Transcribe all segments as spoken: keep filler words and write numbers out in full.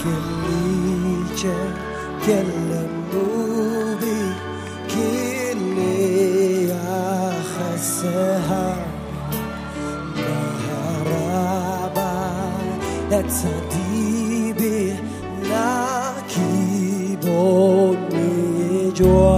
Kilicha, Kelemubi, Kilea Chaseha, Naharaba, Etzadibi, Nakibon Nijwa.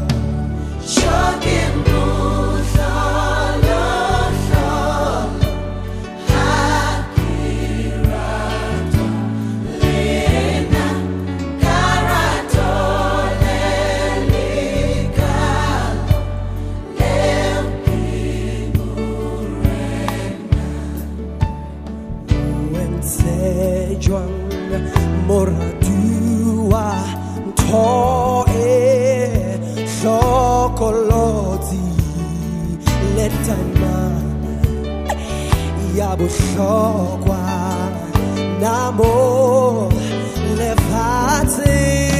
Moradua toe chocolati letana yabu shokwa namo levate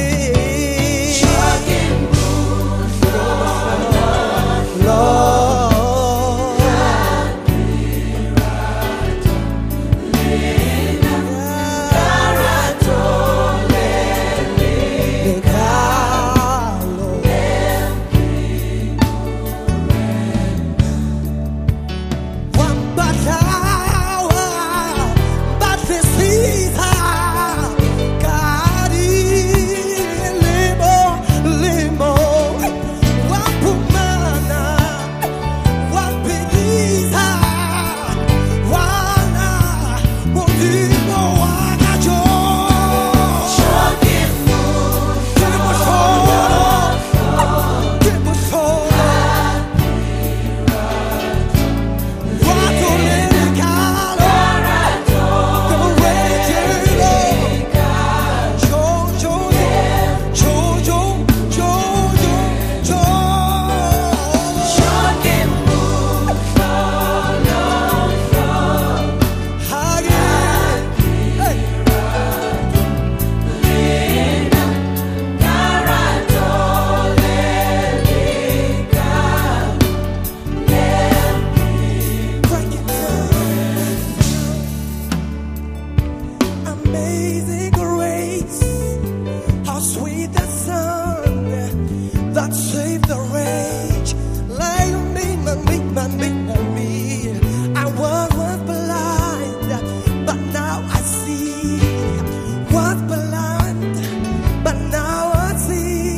Amazing grace, how sweet the sound that saved the wretch. Like me, me, me, me, me, me. I was once blind, but now I see. Was blind, but now I see.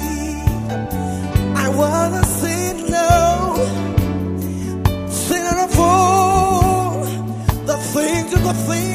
I was a sinner, sinner of all the things you could think.